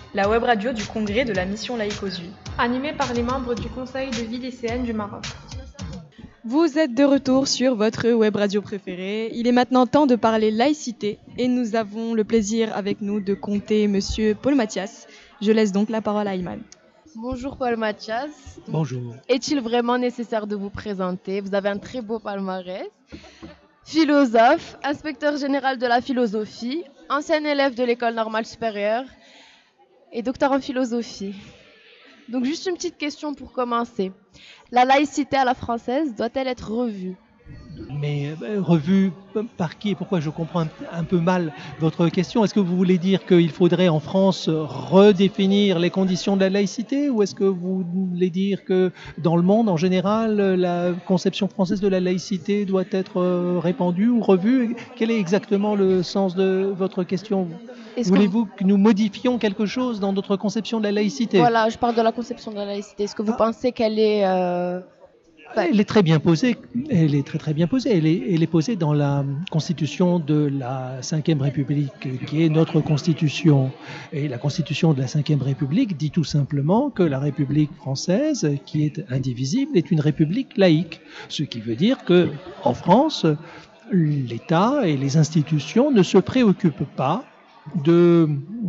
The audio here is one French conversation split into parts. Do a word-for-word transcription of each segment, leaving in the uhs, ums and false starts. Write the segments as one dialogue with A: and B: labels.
A: la web radio du congrès de la mission laïque aux U,
B: animée par les membres du Conseil de vie lycéenne du Maroc.
C: Vous êtes de retour sur votre web radio préférée. Il est maintenant temps de parler laïcité et nous avons le plaisir avec nous de compter Monsieur Paul Mathias. Je laisse donc la parole à Ayman.
D: Bonjour Paul Mathias.
E: Bonjour.
D: Est-il vraiment nécessaire de vous présenter? Vous avez un très beau palmarès. Philosophe, inspecteur général de la philosophie, ancien élève de l'école normale supérieure et docteur en philosophie. Donc juste une petite question pour commencer. La laïcité à la française doit-elle être revue?
E: Mais euh, revue par qui et pourquoi? Je comprends un, un peu mal votre question. Est-ce que vous voulez dire qu'il faudrait en France redéfinir les conditions de la laïcité, ou est-ce que vous voulez dire que dans le monde en général, la conception française de la laïcité doit être répandue ou revue? Quel est exactement le sens de votre question? Voulez-vous que nous modifions quelque chose dans notre conception de la laïcité?
D: Voilà, je parle de la conception de la laïcité. Est-ce que vous ah. pensez qu'elle est... Euh...
E: Elle est très bien posée, elle est très très bien posée. Elle est, elle est posée dans la constitution de la cinquième République, qui est notre constitution. Et la constitution de la cinquième République dit tout simplement que la République française, qui est indivisible, est une république laïque. Ce qui veut dire que, en France, l'État et les institutions ne se préoccupent pas de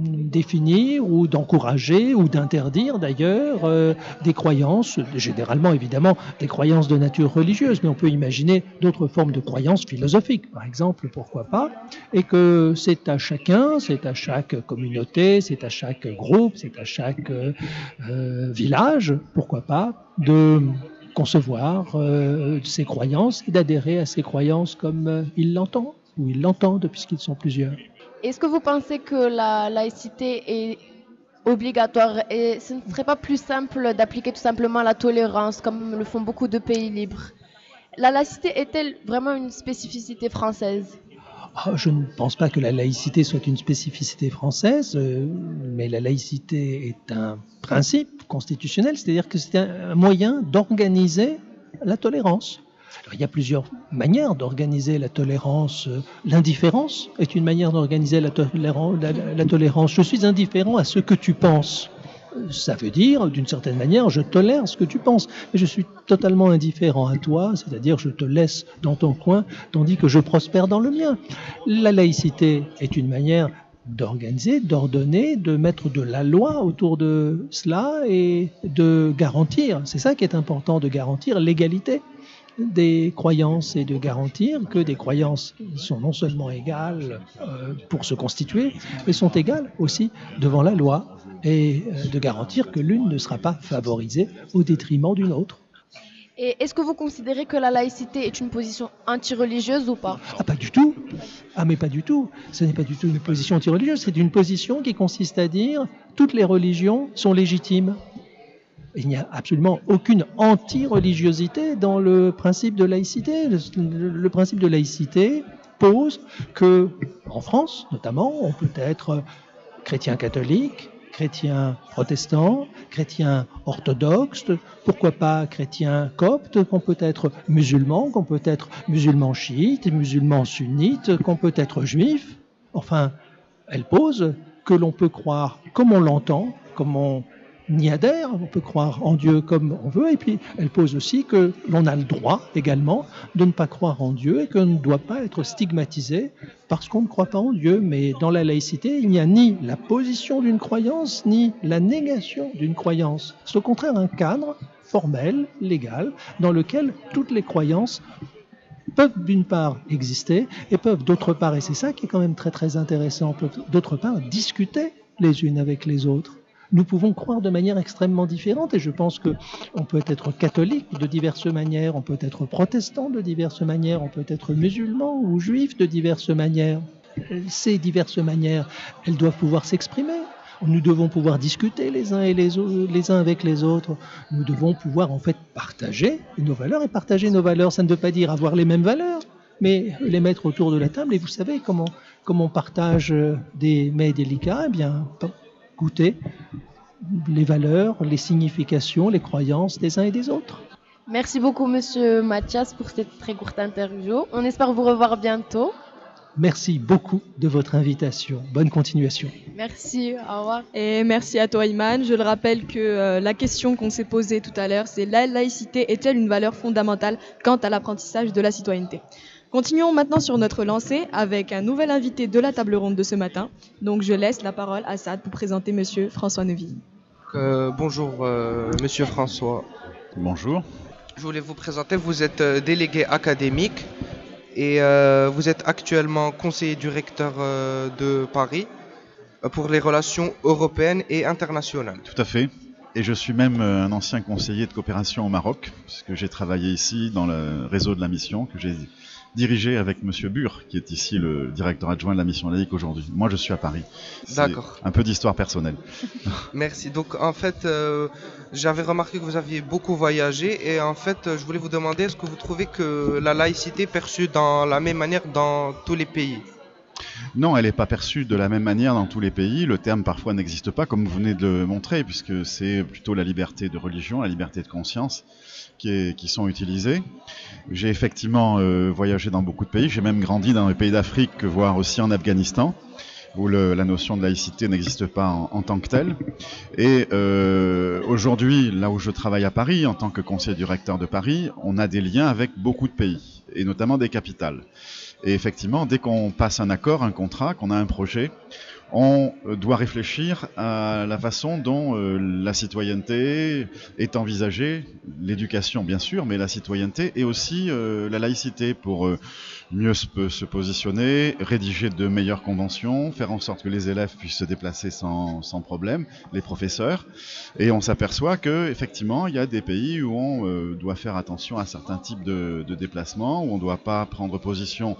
E: définir ou d'encourager ou d'interdire d'ailleurs euh, des croyances, généralement évidemment des croyances de nature religieuse, mais on peut imaginer d'autres formes de croyances philosophiques, par exemple, pourquoi pas, et que c'est à chacun, c'est à chaque communauté, c'est à chaque groupe, c'est à chaque euh, euh, village, pourquoi pas, de concevoir euh, ses croyances et d'adhérer à ses croyances comme euh, il l'entend, ou ils l'entendent puisqu'ils sont plusieurs.
D: Est-ce que vous pensez que la laïcité est obligatoire et ce ne serait pas plus simple d'appliquer tout simplement la tolérance comme le font beaucoup de pays libres? La laïcité est-elle vraiment une spécificité française?
E: Oh, je ne pense pas que la laïcité soit une spécificité française, euh, mais la laïcité est un principe constitutionnel, c'est-à-dire que c'est un moyen d'organiser la tolérance. Alors, il y a plusieurs manières d'organiser la tolérance. L'indifférence est une manière d'organiser la, tolérance, la, la tolérance. Je suis indifférent à ce que tu penses. Ça veut dire, d'une certaine manière, je tolère ce que tu penses. Mais je suis totalement indifférent à toi, c'est-à-dire je te laisse dans ton coin, tandis que je prospère dans le mien. La laïcité est une manière d'organiser, d'ordonner, de mettre de la loi autour de cela et de garantir, c'est ça qui est important, de garantir l'égalité des croyances et de garantir que des croyances sont non seulement égales euh, pour se constituer, mais sont égales aussi devant la loi, et euh, de garantir que l'une ne sera pas favorisée au détriment d'une autre.
D: Et est-ce que vous considérez que la laïcité est une position anti-religieuse ou pas?
E: Ah, pas du tout. Ah, mais pas du tout. Ce n'est pas du tout une position anti-religieuse, c'est une position qui consiste à dire toutes les religions sont légitimes. Il n'y a absolument aucune anti-religiosité dans le principe de laïcité. Le, le, le principe de laïcité pose que, en France notamment, on peut être chrétien catholique, chrétien protestant, chrétien orthodoxe, pourquoi pas chrétien copte, qu'on peut être musulman, qu'on peut être musulman chiite, musulman sunnite, qu'on peut être juif. Enfin, elle pose que l'on peut croire comme on l'entend, comme on y adhère, on peut croire en Dieu comme on veut, et puis elle pose aussi que l'on a le droit également de ne pas croire en Dieu et qu'on ne doit pas être stigmatisé parce qu'on ne croit pas en Dieu. Mais dans la laïcité, il n'y a ni la position d'une croyance, ni la négation d'une croyance. C'est au contraire un cadre formel, légal, dans lequel toutes les croyances peuvent d'une part exister et peuvent d'autre part, et c'est ça qui est quand même très très intéressant, peuvent d'autre part discuter les unes avec les autres. Nous pouvons croire de manière extrêmement différente et je pense qu'on peut être catholique de diverses manières, on peut être protestant de diverses manières, on peut être musulman ou juif de diverses manières. Ces diverses manières, elles doivent pouvoir s'exprimer. Nous devons pouvoir discuter les uns et les, autres, les uns avec les autres. Nous devons pouvoir en fait partager nos valeurs et partager nos valeurs, ça ne veut pas dire avoir les mêmes valeurs, mais les mettre autour de la table. Et vous savez comment, comment on partage des mets délicats, eh bien, goûter les valeurs, les significations, les croyances des uns et des autres.
D: Merci beaucoup, Monsieur Mathias, pour cette très courte interview. On espère vous revoir bientôt.
E: Merci beaucoup de votre invitation. Bonne continuation.
D: Merci, au revoir.
C: Et merci à toi, Iman. Je le rappelle que euh, la question qu'on s'est posée tout à l'heure, c'est la laïcité est-elle une valeur fondamentale quant à l'apprentissage de la citoyenneté? Continuons maintenant sur notre lancée avec un nouvel invité de la table ronde de ce matin. Donc je laisse la parole à Saad pour présenter Monsieur François Neuville.
F: Euh, bonjour, euh, Monsieur François.
G: Bonjour.
F: Je voulais vous présenter, vous êtes euh, délégué académique et euh, vous êtes actuellement conseiller du recteur euh, de Paris euh, pour les relations européennes et internationales.
G: Tout à fait. Et je suis même euh, un ancien conseiller de coopération au Maroc, puisque j'ai travaillé ici dans le réseau de la mission que j'ai dirigé avec Monsieur Bure, qui est ici le directeur adjoint de la mission laïque aujourd'hui. Moi, je suis à Paris.
F: D'accord.
G: Un peu d'histoire personnelle.
F: Merci. Donc, en fait, euh, j'avais remarqué que vous aviez beaucoup voyagé et en fait, je voulais vous demander, est-ce que vous trouvez que la laïcité est perçue dans la même manière dans tous les pays?
G: Non, elle n'est pas perçue de la même manière dans tous les pays. Le terme parfois n'existe pas, comme vous venez de le montrer, puisque c'est plutôt la liberté de religion, la liberté de conscience qui, est, qui sont utilisées. J'ai effectivement euh, voyagé dans beaucoup de pays. J'ai même grandi dans les pays d'Afrique, voire aussi en Afghanistan, où le, la notion de laïcité n'existe pas en, en tant que telle. Et euh, aujourd'hui, là où je travaille à Paris, en tant que conseiller du recteur de Paris, on a des liens avec beaucoup de pays, et notamment des capitales. Et effectivement, dès qu'on passe un accord, un contrat, qu'on a un projet, on doit réfléchir à la façon dont euh, la citoyenneté est envisagée, l'éducation bien sûr, mais la citoyenneté et aussi euh, la laïcité pour euh, mieux se, se positionner, rédiger de meilleures conventions, faire en sorte que les élèves puissent se déplacer sans, sans problème, les professeurs. Et on s'aperçoit qu'effectivement, il y a des pays où on euh, doit faire attention à certains types de, de déplacements, où on ne doit pas prendre position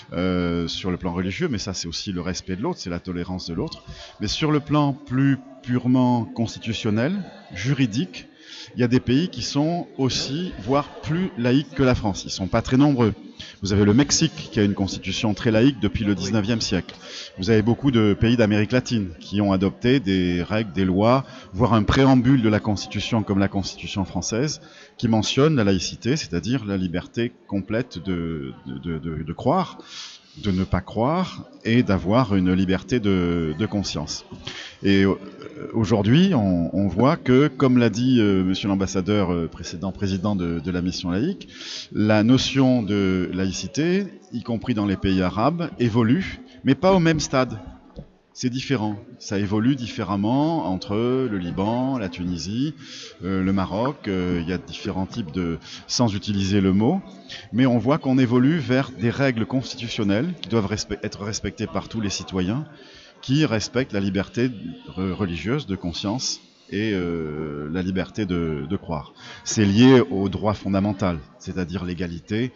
G: euh, sur le plan religieux, mais ça c'est aussi le respect de l'autre, c'est la tolérance de l'autre. Mais sur le plan plus purement constitutionnel, juridique, il y a des pays qui sont aussi, voire plus laïques que la France. Ils ne sont pas très nombreux. Vous avez le Mexique qui a une constitution très laïque depuis le dix-neuvième siècle. Vous avez beaucoup de pays d'Amérique latine qui ont adopté des règles, des lois, voire un préambule de la constitution comme la constitution française qui mentionne la laïcité, c'est-à-dire la liberté complète de, de, de, de croire, de ne pas croire et d'avoir une liberté de, de conscience. Et aujourd'hui, on, on voit que, comme l'a dit euh, monsieur l'ambassadeur euh, précédent président de, de la mission laïque, la notion de laïcité, y compris dans les pays arabes, évolue, mais pas au même stade. C'est différent. Ça évolue différemment entre le Liban, la Tunisie, euh, le Maroc. Euh, il y a différents types de... sans utiliser le mot. Mais on voit qu'on évolue vers des règles constitutionnelles qui doivent respe- être respectées par tous les citoyens, qui respectent la liberté religieuse de conscience et euh, la liberté de, de croire. C'est lié au droit fondamental, c'est-à-dire l'égalité,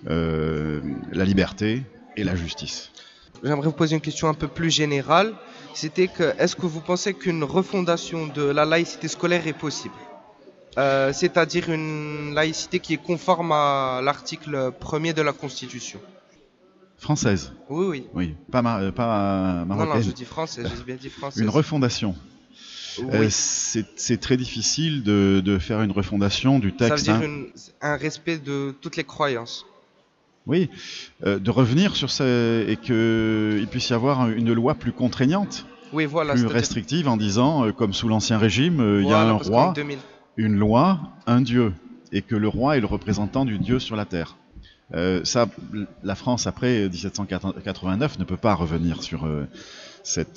G: euh, la liberté et la justice.
F: J'aimerais vous poser une question un peu plus générale. C'était que, est-ce que vous pensez qu'une refondation de la laïcité scolaire est possible? euh, C'est-à-dire une laïcité qui est conforme à l'article premier de la Constitution.
G: Française?
F: Oui, oui.
G: Oui, pas, mar- pas marocaine.
F: Non, non, je dis française, j'ai bien dit française.
G: Une refondation.
F: Oui.
G: Euh, c'est, c'est très difficile de, de faire une refondation du texte.
F: Ça veut dire
G: hein.
F: une, un respect de toutes les croyances.
G: Oui, euh, de revenir sur ça et qu'il puisse y avoir une loi plus contraignante,
F: Oui, voilà.
G: plus
F: c'est-à-dire-
G: restrictive en disant, euh, comme sous l'Ancien Régime, euh, il y a
F: Voilà,
G: un
F: parce qu'en
G: roi,
F: deux mille
G: une loi, un dieu, et que le roi est le représentant du dieu sur la terre. Euh, ça, la France, après dix-sept cent quatre-vingt-neuf, ne peut pas revenir sur euh, cette,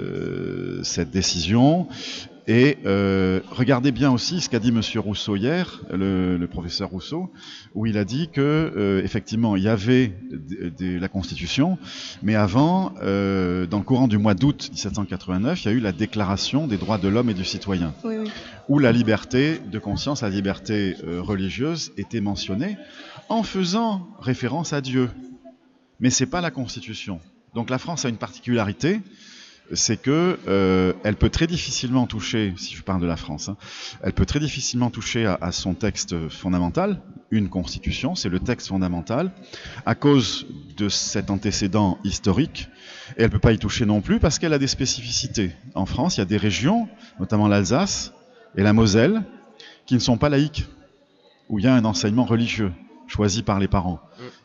G: euh, cette décision. Et euh, regardez bien aussi ce qu'a dit monsieur Rousseau hier, le, le professeur Rousseau, où il a dit que euh, effectivement il y avait de, de, la Constitution, mais avant, euh, dans le courant du mois d'août dix-sept cent quatre-vingt-neuf, il y a eu la Déclaration des droits de l'homme et du citoyen,
C: Oui, oui.
G: où la liberté de conscience, la liberté euh, religieuse était mentionnée en faisant référence à Dieu. Mais c'est pas la Constitution. Donc la France a une particularité, c'est que euh, elle peut très difficilement toucher, si je parle de la France, hein, elle peut très difficilement toucher à, à son texte fondamental, une constitution, c'est le texte fondamental, à cause de cet antécédent historique, et elle peut pas y toucher non plus parce qu'elle a des spécificités. En France, il y a des régions, notamment l'Alsace et la Moselle, qui ne sont pas laïques, où il y a un enseignement religieux choisi par les parents.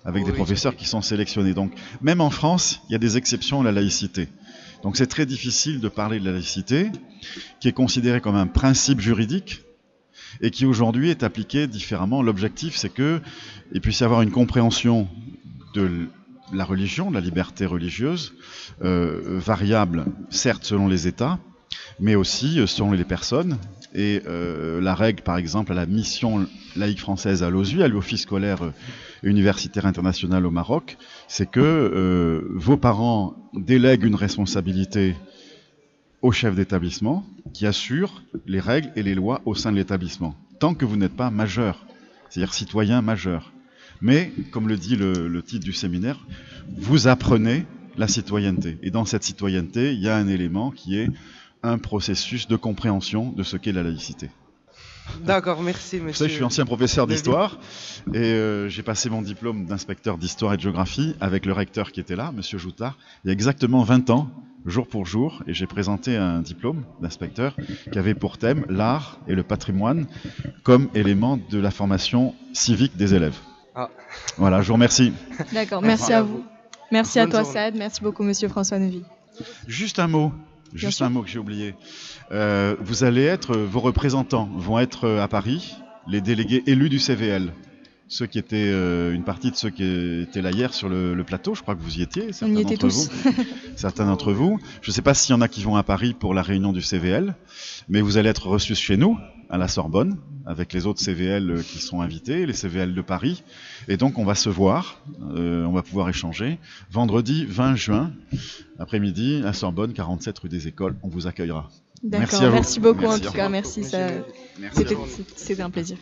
G: avec
F: Oui,
G: des
F: oui,
G: professeurs
F: j'ai
G: qui sont sélectionnés. Donc, même en France, il y a des exceptions à la laïcité. Donc, c'est très difficile de parler de la laïcité, qui est considérée comme un principe juridique et qui aujourd'hui est appliqué différemment. L'objectif, c'est qu'il puisse y avoir une compréhension de la religion, de la liberté religieuse, euh, variable, certes, selon les États, mais aussi euh, selon les personnes. Et euh, la règle, par exemple, à la mission laïque française à l'O S U I, à l'Office scolaire euh, universitaire international au Maroc, c'est que euh, vos parents délèguent une responsabilité au chef d'établissement qui assure les règles et les lois au sein de l'établissement, tant que vous n'êtes pas majeur, c'est-à-dire citoyen majeur. Mais, comme le dit le, le titre du séminaire, vous apprenez la citoyenneté. Et dans cette citoyenneté, il y a un élément qui est un processus de compréhension de ce qu'est la laïcité.
F: D'accord, merci monsieur.
G: Vous savez, je suis ancien professeur d'histoire et euh, j'ai passé mon diplôme d'inspecteur d'histoire et de géographie avec le recteur qui était là, monsieur Joutard, il y a exactement vingt ans, jour pour jour, et j'ai présenté un diplôme d'inspecteur qui avait pour thème l'art et le patrimoine comme élément de la formation civique des élèves.
F: Ah.
G: Voilà, je vous remercie.
C: D'accord, merci à vous. Merci à
F: Bonne
C: toi,
F: journée.
C: Saad. Merci beaucoup, monsieur François Neuville.
G: Juste un mot, juste
C: sûr.
G: un mot que j'ai oublié. Euh, vous allez être, vos représentants vont être à Paris, les délégués élus du C V L. Ceux qui étaient, euh, une partie de ceux qui étaient là hier sur le, le plateau, je crois que vous y étiez, certains
C: On y était
G: d'entre
C: tous.
G: vous. Certains d'entre vous. Je ne sais pas s'il y en a qui vont à Paris pour la réunion du C V L, mais vous allez être reçus chez nous, à la Sorbonne, avec les autres C V L qui sont invités, les C V L de Paris. Et donc on va se voir, euh, on va pouvoir échanger. Vendredi vingt juin, après-midi, à Sorbonne, quarante-sept rue des Écoles, on vous accueillera.
C: D'accord,
G: Merci à vous.
C: merci beaucoup
G: Merci,
C: en tout
G: au
C: cas,
G: revoir.
C: merci. Ça...
G: Merci à
C: C'était
G: vous.
C: c'était un plaisir.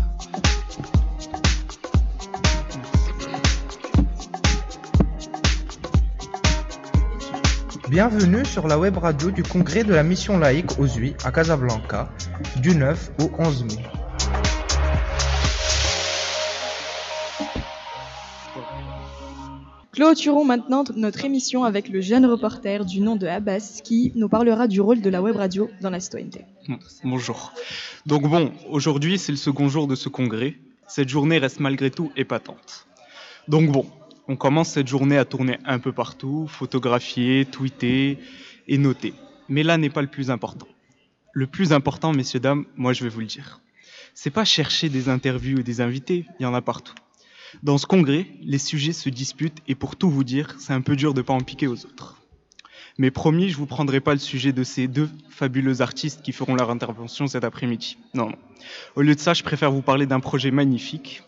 H: Bienvenue sur la web radio du congrès de la mission laïque O S U I à Casablanca du neuf au onze mai.
C: Clôturons maintenant notre émission avec le jeune reporter du nom de Abbas qui nous parlera du rôle de la web radio dans la citoyenneté.
I: Bonjour. Donc bon, aujourd'hui c'est le second jour de ce congrès. Cette journée reste malgré tout épatante. Donc bon, on commence cette journée à tourner un peu partout, photographier, tweeter et noter. Mais là n'est pas le plus important. Le plus important, messieurs, dames, moi je vais vous le dire. C'est pas chercher des interviews et des invités, il y en a partout. Dans ce congrès, les sujets se disputent et pour tout vous dire, c'est un peu dur de ne pas en piquer aux autres. Mais promis, je ne vous prendrai pas le sujet de ces deux fabuleux artistes qui feront leur intervention cet après-midi. Non, non. Au lieu de ça, je préfère vous parler d'un projet magnifique.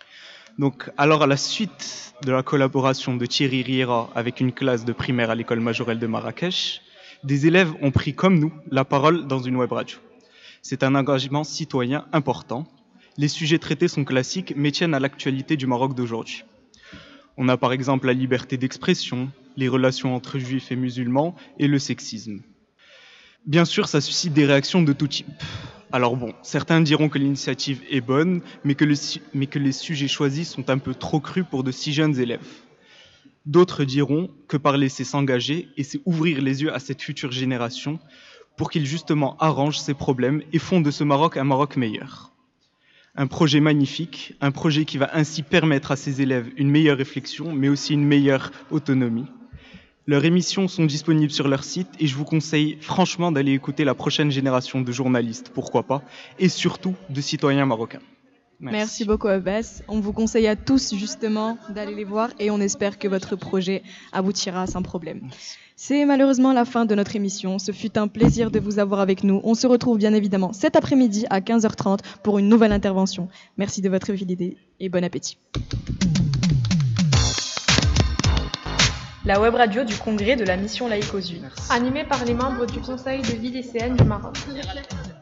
I: Donc, alors à la suite de la collaboration de Thierry Riera avec une classe de primaire à l'école majorelle de Marrakech, des élèves ont pris comme nous la parole dans une web radio. C'est un engagement citoyen important. Les sujets traités sont classiques, mais tiennent à l'actualité du Maroc d'aujourd'hui. On a par exemple la liberté d'expression, les relations entre juifs et musulmans et le sexisme. Bien sûr, ça suscite des réactions de tout type. Alors bon, certains diront que l'initiative est bonne, mais que, le, mais que les sujets choisis sont un peu trop crus pour de si jeunes élèves. D'autres diront que parler, c'est s'engager et c'est ouvrir les yeux à cette future génération pour qu'ils justement arrangent ces problèmes et font de ce Maroc un Maroc meilleur. Un projet magnifique, un projet qui va ainsi permettre à ces élèves une meilleure réflexion, mais aussi une meilleure autonomie. Leurs émissions sont disponibles sur leur site et je vous conseille franchement d'aller écouter la prochaine génération de journalistes, pourquoi pas, et surtout de citoyens marocains.
C: Merci,
I: Merci.
C: beaucoup Abbas. On vous conseille à tous justement d'aller les voir et on espère que votre projet aboutira sans problème. C'est malheureusement la fin de notre émission. Ce fut un plaisir de vous avoir avec nous. On se retrouve bien évidemment cet après-midi à quinze heures trente pour une nouvelle intervention. Merci de votre fidélité et bon appétit.
A: La web radio du congrès de la mission laïque O S U I.
B: Animée par les membres du Conseil de vie lycéenne du Maroc.